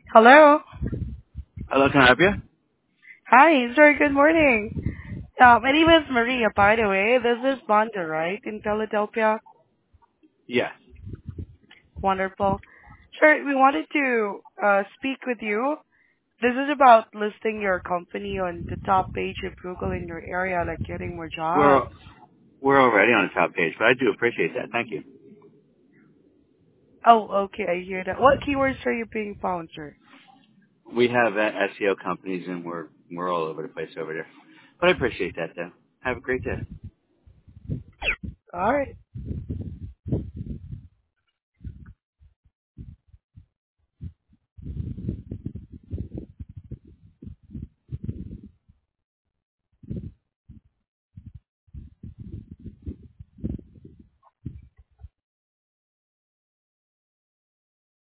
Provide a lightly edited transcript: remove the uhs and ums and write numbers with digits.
Hello. Hello, can I help you? Hi, sir. Good morning. My name is Maria, by the way. This is Banda, right? In Philadelphia. Yes. Wonderful. Sir, we wanted to speak with you. This is about listing your company on the top page of Google in your area, like getting more We're jobs. we're already on the top page, but I do appreciate that. Thank you. Oh, okay. I hear that. What keywords are you being found, sir? We have SEO companies, and we're all over the place over there. But I appreciate that, though. Have a great day. All right.